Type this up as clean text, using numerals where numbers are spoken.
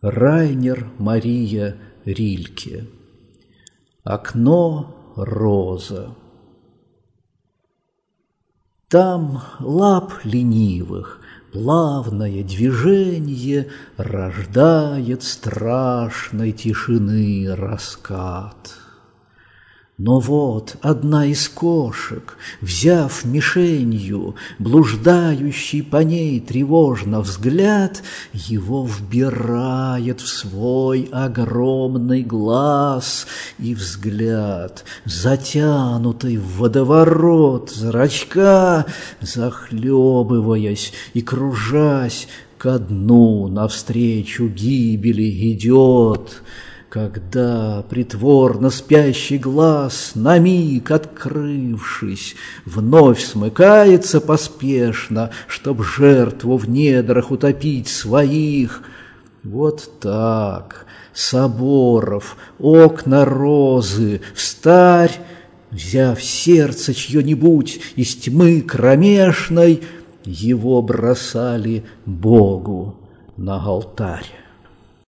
Райнер Мария Рильке. Окно роза. Там лап ленивых плавное движенье рождает страшной тишины раскат. Но вот одна из кошек, взяв мишенью, блуждающий по ней тревожно взгляд, его вбирает в свой огромный глаз, и взгляд, затянутый в водоворот зрачка, захлебываясь и кружась, ко дну навстречу гибели идет. Когда притворно спящий глаз, на миг открывшись, вновь смыкается поспешно, чтоб жертву в недрах утопить своих. Вот так, Соборов, окна розы, встарь, взяв сердце чье-нибудь из тьмы кромешной, его бросали Богу на алтарь.